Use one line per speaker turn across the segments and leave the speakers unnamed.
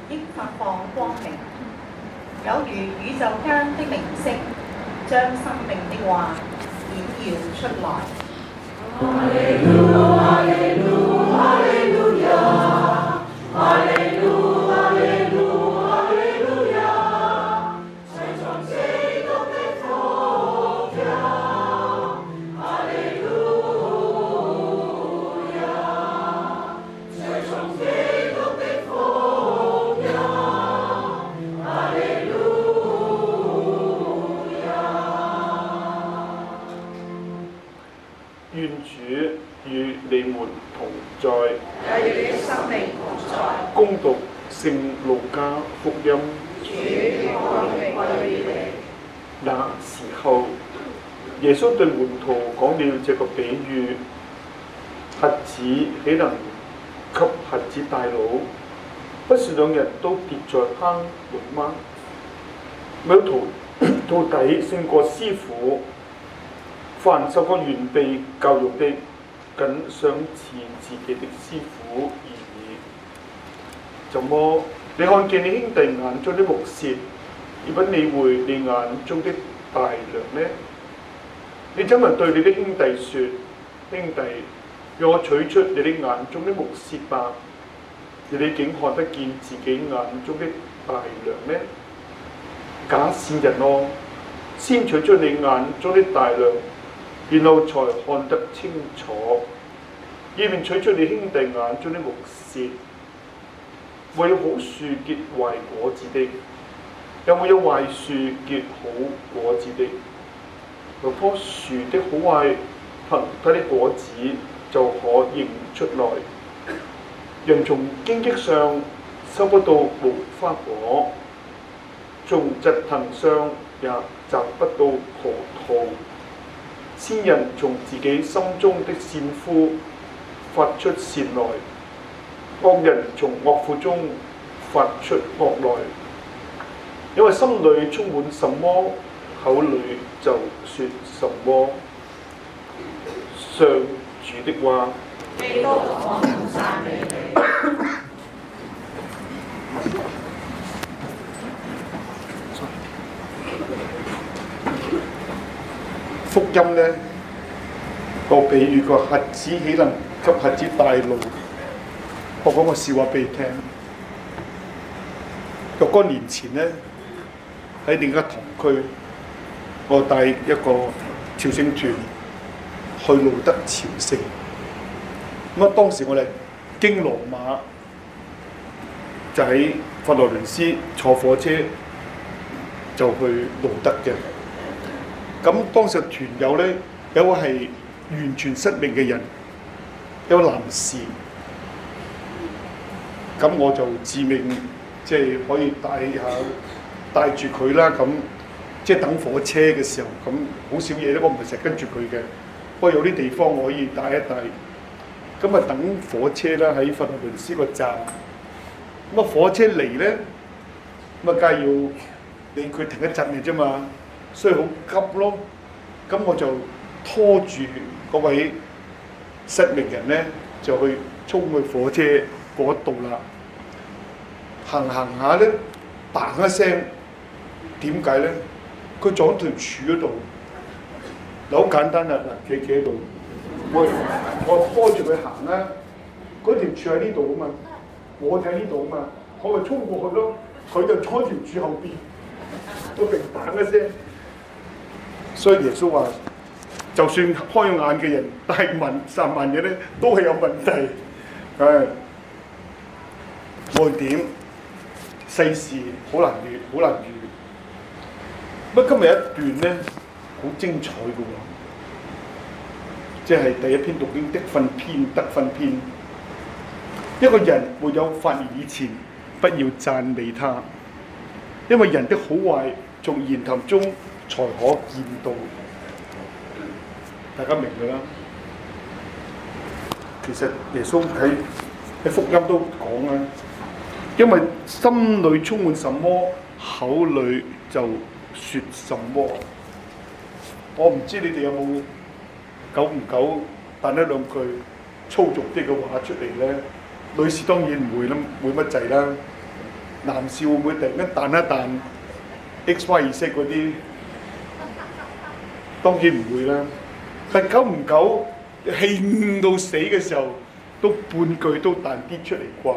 益發放光明，有如宇宙間的明星，將生命的話顯耀出來。哈利路哈利路哈利路亞，哈利路哈利路哈利路亞，隨從基督的福音，哈利路亞，隨從基督的福音，哈利路亞。
願主與你們同在，
也與你生命同在。
恭讀聖路加福音。
主光榮歸於你。
那時候，耶穌對門徒講了這個比喻：瞎子豈能給瞎子帶路？不是兩人都跌在坑裏嗎？沒有徒弟勝過師傅。凡受過完備教育的，僅想似自己的師傅而已。怎麼你看見你兄弟眼中的木屑，而不理會你眼中的大梁呢？你怎麼對你的兄弟說：兄弟，讓我取出你的眼中的木屑吧？而你竟看不見自己眼中的大梁呢？假善人哦，先取出你眼中的大梁，然後才看得清楚，以免取出你兄弟眼中的木屑。為好樹結壞果子的，有沒有壞樹結好果子的？每棵樹的好壞，憑它的果子就可認出來。人從荊棘上收不到無花果，從蒺藤上也摘不到葡萄。善人從自己心中的善庫發出善來，惡人從惡庫中發出惡來。因為心裏充滿什麼，口裏就說什麼。上主的話。
基督，我們讚美你。
福音呢個比喻個瞎子豈能給瞎子帶路？我講個笑話俾你聽。若干年前呢，喺另一個堂區，我帶一個朝聖團去路德朝聖。咁啊，當時我哋經羅馬，就喺佛羅倫斯坐火車就去路德嘅。咁當時團友咧，有個係完全失明嘅人，有個男士。咁我就自命即係可以帶住佢啦。咁即係等火車嘅時候，咁好少嘢咧，我唔係成日跟住佢嘅。不過有啲地方我可以帶一帶。咁啊，等火車啦，喺佛羅倫斯個站。咁啊，火車嚟咧，咁啊，梗係要理佢停一陣嘅啫嘛。所以好急咯，咁我就拖住嗰位失明人咧，就去衝去火車嗰度啦。行下咧，嘭一聲，點解咧？佢撞喺條柱嗰度。嗱，好簡單啦，嗱，企喺度，我拖住佢行啦。嗰條柱喺呢度啊嘛，我喺呢度啊嘛，我咪衝過去咯。佢就坐條柱後邊，我明嘭一聲。所以耶穌話：就算開咗眼嘅人，但係散盲嘅咧，都係有問題。無論點，世事好難預，好難預。不過今日一段咧，好精彩嘅喎，即係第一篇讀經的訓篇得訓篇。一個人沒有發言以前，不要讚美他，因為人的好壞從言談中才可見到。大家明㗎啦。其實耶穌喺福音都講啦，因為心裏充滿什麼，口裏就說什麼。我唔知你哋有冇久唔久彈一兩句粗俗啲嘅話出嚟咧？女士當然唔會啦，會乜滯啦。 男士會唔會突然間彈一彈 XY 嗰啲？當然唔會啦。但久唔久興到死嘅時候，都半句都彈啲出嚟啩。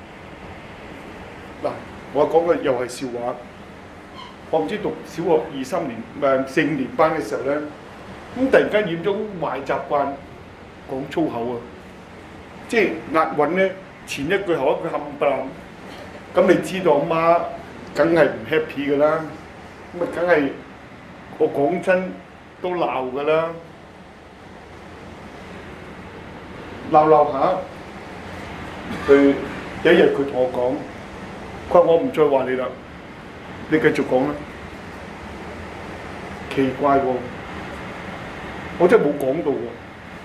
嗱，我講嘅又係笑話。我唔知讀小學2、3年4、5年班嘅時候咧，咁突然間染咗壞習慣，講粗口啊！即係押韻咧，前一句後一句冚唪唥。咁你知道阿媽梗係唔 happy 㗎啦，咁啊梗係我講真都鬧㗎啦，鬧下，佢有一日佢同我講，佢話我唔再話你啦，你繼續講啦。奇怪喎，我真係冇講到喎，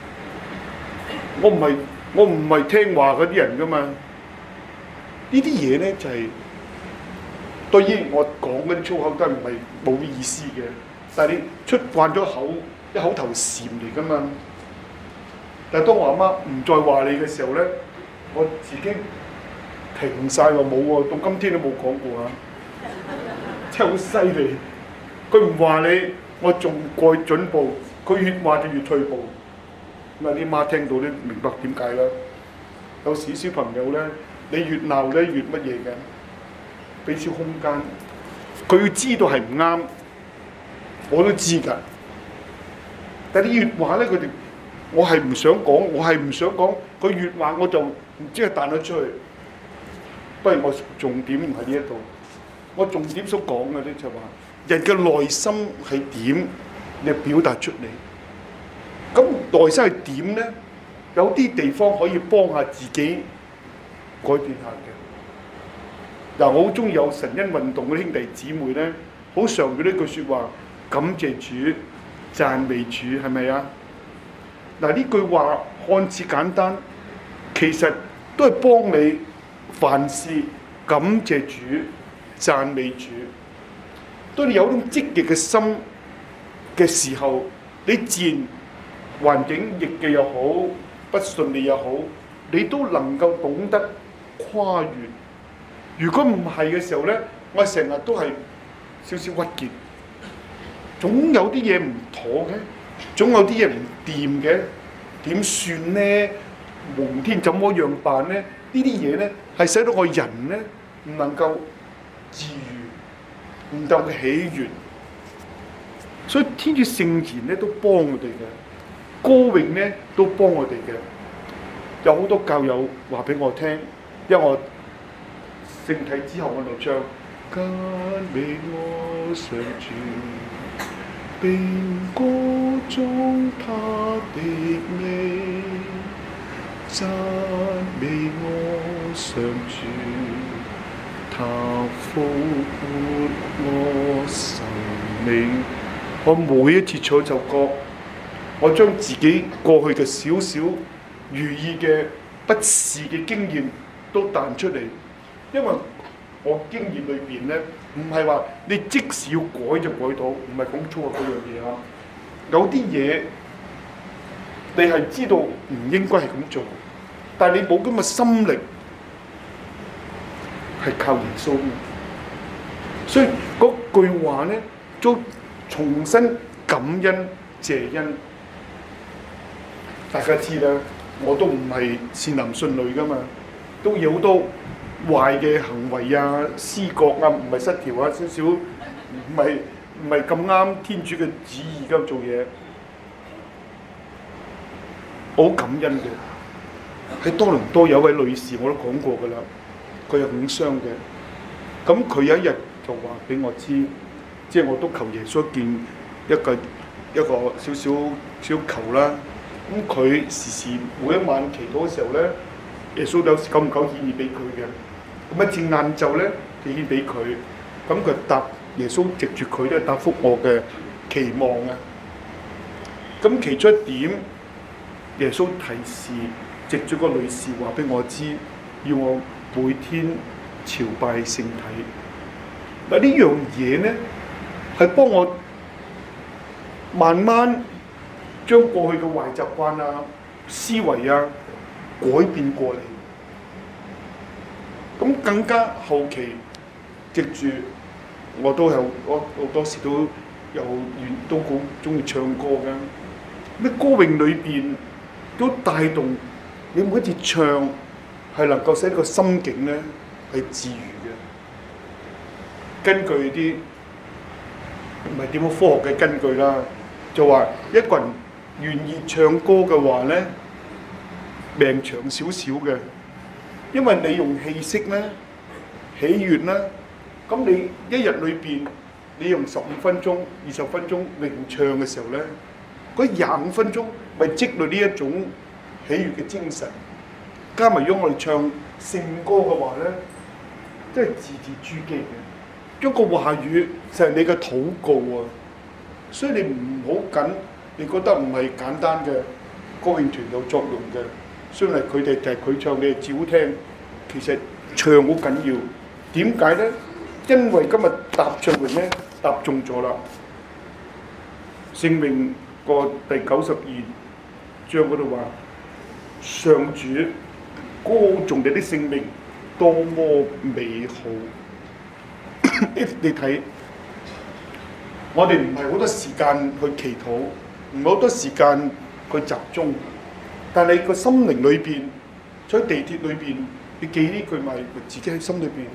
我唔係聽話嗰啲人㗎嘛。呢啲嘢咧就係、當然我講嗰啲粗口都係唔係冇意思嘅，但係你出慣咗口，一口頭禪嚟㗎嘛。但係當我阿媽唔再話你嘅時候咧，我自己停晒話冇喎，到今天都冇講過啊！真係好犀利。佢唔話你，我仲過進步；佢越話就越退步。咁啊啲媽聽到都明白點解啦。有時小朋友咧，你越鬧咧越乜嘢嘅，俾少空間。佢要知道係唔啱，我都知㗎。但係你越話咧，佢哋我係唔想講，佢越話我就唔知係彈咗出去。不如我重點唔喺呢一度，我重點所講嘅咧就係話，人嘅內心係點，你表達出嚟。咁內心係點咧？有啲地方可以幫下自己改變下嘅。嗱，我好中意有神恩運動嗰啲兄弟姊妹咧，好常用呢句説話：感謝主、讚美主，係咪啊？嗱，呢句話看似簡單，其實都係幫你凡事感謝主、讚美主。當你有種積極嘅心嘅時候，你自然環境逆嘅又好，不順利又好，你都能夠懂得跨越。如果唔係嘅時候咧，我成日都係少少鬱結，總有啲嘢唔妥嘅，總有啲嘢唔掂嘅，點算咧？蒙天怎麼樣辦咧？呢啲嘢咧係使到個人咧唔能夠治癒，唔能夠喜悅。所以天主聖言咧都幫我哋嘅，歌詠咧都幫我哋嘅。有好多教友話俾我聽，因為我聖體之後我就唱讚美我上主，並歌頌他的名，讚美我上主，他復活我生命。我每一次唱一首歌，我將自己過去嘅少少如意嘅不是嘅經驗都彈出嚟，因為我經驗裏邊咧，唔係話你即使要改就改到，唔係講粗口嗰樣嘢啊。有啲嘢你係知道唔應該係咁做，但係你冇咁嘅心力，係靠耶穌嘅。所以嗰句話咧，都重新感恩謝恩。大家知啦，我都唔係善男信女噶嘛，都有好多壞嘅行為啊、思覺啊，唔係失調啊，少少唔係咁啱天主嘅旨意咁做嘢，我好感恩嘅。喺多倫多有位女士，我都講過噶啦，佢係恐傷嘅。咁佢有一日就話俾我知，即係我都求耶穌一個少少求啦。咁佢時時每一晚祈禱嘅時候咧，耶穌有時久唔久顯現俾佢嘅。咁一至晏晝咧，就顯俾佢。咁佢答耶穌藉住佢都係答覆我嘅期望啊。咁其中一點，耶穌提示藉住個女士話俾我知，要我每天朝拜聖體。嗱，呢樣嘢咧係幫我慢慢將過去嘅壞習慣啊、思維啊改變過嚟。 咁更加後期，藉住我好多時都都好中意唱歌㗎。咩歌詠裏邊都帶動你每一次唱係能夠使個心境咧係治癒嘅。根據啲唔係點樣科學嘅根據啦，就話一個人願意唱歌嘅話咧，命長少少嘅，因為你用氣息咧、喜悅啦，咁你一日裏邊你用15分鐘、20分鐘詠唱嘅時候咧，嗰25分鐘咪積累呢一種喜悅嘅精神，加埋如果我哋唱聖歌嘅話咧，真係字字珠璣嘅。一個話語就係你嘅禱告啊，所以你唔好緊，你覺得唔係簡單嘅歌詠團有作用嘅，所以佢哋就係佢唱，你係照聽。其實唱好緊要，點解咧？因為今日答唱詠咧答中咗啦，聖詠個第92章嗰度話：上主歌頌你的聖名，多麼美好！你睇，我哋唔係好多時間去祈禱，唔係好多時間去集中，但係個心靈裏邊，喺地鐵裏邊，你記呢句咪自己喺心裏邊。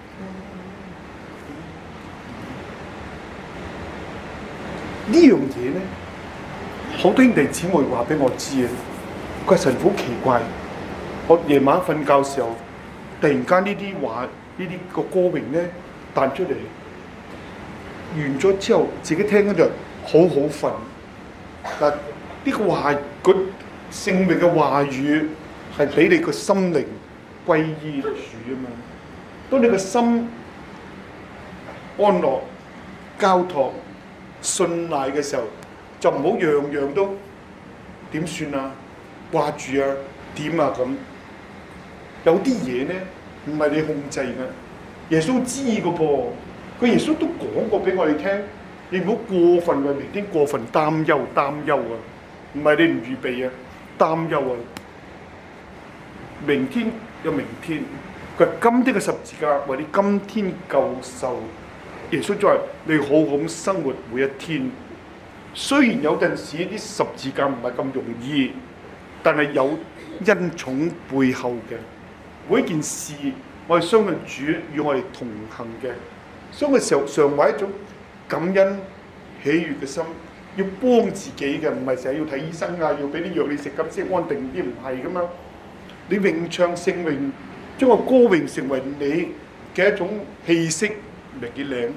呢樣嘢咧，好多兄弟姊妹話俾我知啊！佢話神好奇怪，我夜晚瞓覺時候，突然間呢啲話，呢啲個歌詠咧彈出嚟，完咗之後自己聽嗰就好好瞓。嗱，呢個話個聖詠嘅話語係俾你個心靈歸依主啊嘛。當你個心安樂、交託、信賴嘅時候，就唔好樣樣都點算啊，掛住啊，點啊咁。有啲嘢咧唔係你控制嘅，耶穌知嘅噃。佢耶穌都講過俾我哋聽，你唔好過分為明天過分擔憂啊！唔係你唔預備啊，擔憂啊！明天有明天，佢今天嘅十字架為你今天救受。耶穌就話：你好好咁生活每一天。雖然有陣時啲十字架唔係咁容易，但係有恩寵背後嘅每一件事，我哋相信主與我哋同行嘅。所以嘅時候常懷一種感恩喜悅嘅心，要幫自己嘅，唔係成日要睇醫生啊，要俾啲藥你食咁先安定啲，唔係噶嘛。你詠唱聖詠，將個歌詠成為你嘅一種氣息，咪幾靚？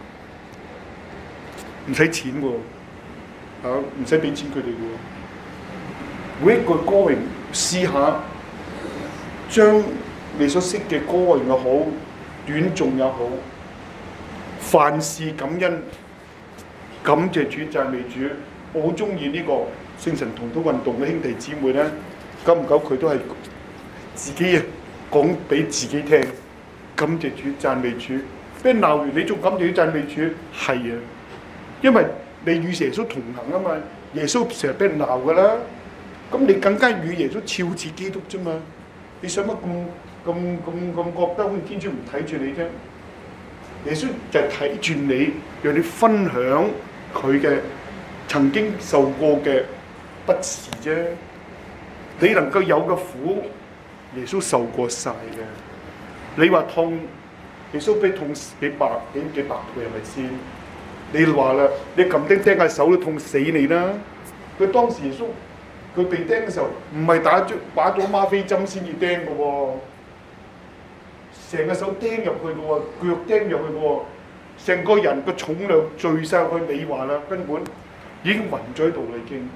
唔使錢喎，唔使俾錢佢哋喎。每一句歌詠，試下將你所識嘅歌詠又好，短頌又好，凡事感恩，感謝主，讚美主。我好中意呢個聖神同禱運動嘅兄弟姊妹咧，久唔久佢都係自己講俾自己聽，感謝主，讚美主。俾人鬧完，你仲感謝主，讚美主，係啊，因為你與耶穌同行啊嘛。耶穌成日俾人鬧噶啦，咁你更加與耶穌肖似基督啫嘛。你想乜咁覺得好似天主唔睇住你啫？耶穌就係睇住你，讓你分享佢嘅曾經受過嘅不是啫。你能夠有嘅苦，耶穌受過晒嘅。你話痛，耶穌俾痛幾百倍係咪先？你話啦，你撳釘釘下手都痛死你啦！佢當時耶穌佢被釘嘅時候，唔係打咗嗎啡針先至釘嘅喎，成個手釘入去嘅喎，腳釘入去嘅喎，成個人個重量墜晒去。你話啦，根本已經暈咗喺度啦已經。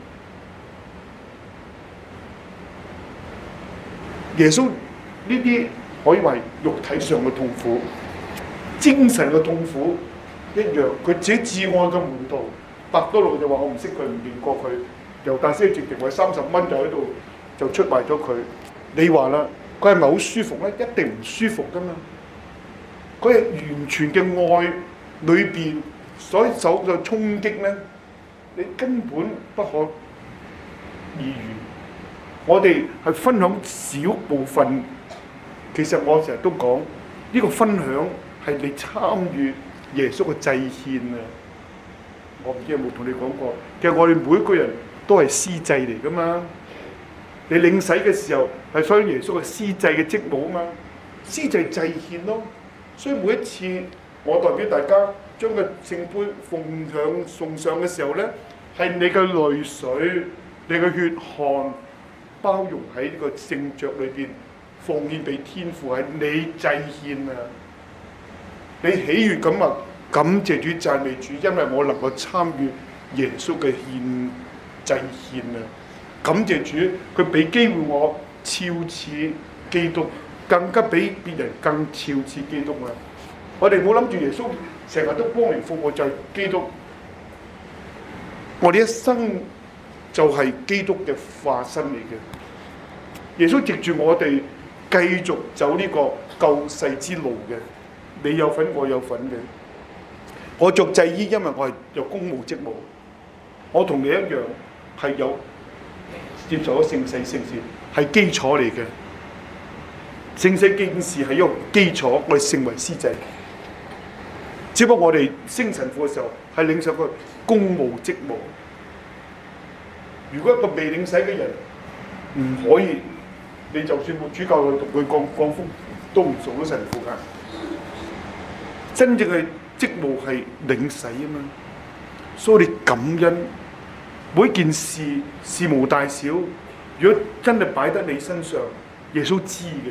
耶穌呢啲可以話肉體上嘅痛苦，精神嘅痛苦一樣。佢自己至愛嘅門徒伯多祿就話：我唔識佢，唔見過佢。猶大師直情為30蚊就喺度就出賣咗佢。你話啦，佢係咪好舒服咧？一定唔舒服噶嘛。佢係完全嘅愛裏邊所受嘅衝擊咧，你根本不可言喻。我哋係分享少部分其實我成日都講呢個分享係你參與耶穌嘅祭獻啊！我唔知有冇同你講過，其實我哋每一個人都係司祭嚟噶嘛。你領洗嘅時候係屬於耶穌嘅司祭嘅職務啊嘛，司祭祭獻咯。所以每一次我代表大家將個聖杯奉上送上嘅時候咧，係你嘅淚水、你嘅血汗包容喺呢個聖爵裏邊，奉獻俾天父，係你祭獻啊！你喜悅咁啊，感謝主、讚美主，因為我能夠參與耶穌嘅獻祭獻啊！感謝主，佢俾機會我肖似基督，更加比別人更肖似基督啊！我哋冇諗住耶穌成日都光榮復活就係基督，我哋一生就係基督嘅化身嚟嘅。耶穌藉住我哋繼續走呢個救世之路嘅，你有份，我有份嘅。我做祭衣，因為我係有公務職務，我同你一樣係有接受咗聖洗聖事，係基礎嚟嘅。聖洗敬事係一個基礎，我哋成為司祭。只不過我哋升神父嘅時候係領受個公務職務。如果一個未領洗嘅人唔可以，你就算冇主教去同佢降福，都唔做到神父㗎。真正嘅職務係領洗啊嘛，所以你感恩每一件事，事無大小，如果真係擺得你身上，耶穌知嘅，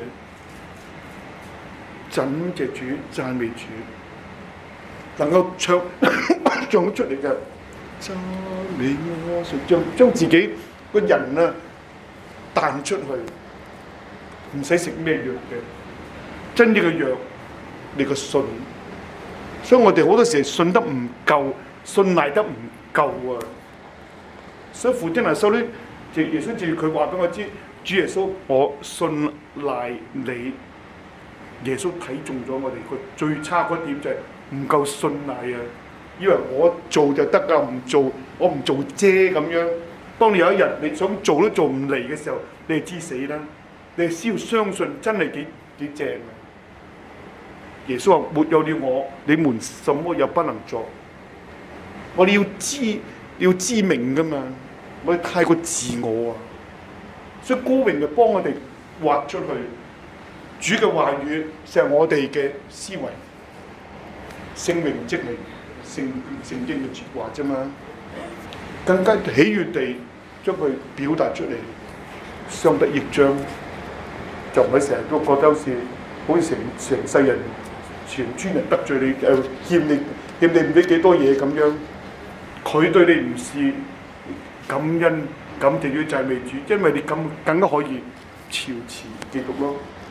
感謝主、讚美主。能夠唱出嚟嘅，讚美我，將自己個人啊彈出去，唔使食咩藥嘅，真正嘅藥你個信。所以我哋好多時信得唔夠，信賴得唔夠啊！所以父天下收呢，耶穌藉佢話俾我知，主耶穌，我信賴你。耶穌睇中咗我哋個最差嗰點就係唔夠信賴啊！以為我做就得㗎，唔做我唔做啫咁樣。當你有一日你想做都做唔嚟嘅時候，你就知死啦！你係需要相信真係幾正啊！耶穌話：沒有了我，你們什麼也不能做。我哋要知明㗎嘛，我哋太過自我啊！所以高榮就幫我哋畫出去。主嘅話語就係我哋嘅思維，聖名即係聖經嘅説話啫嘛，更加喜悅地將佢表達出嚟，相得益彰，就唔係成日都覺得好似成世人全村人得罪你，欠你唔知幾多嘢咁樣，佢對你唔是感恩感謝主讚美主，因為你更加可以肖似基督咯。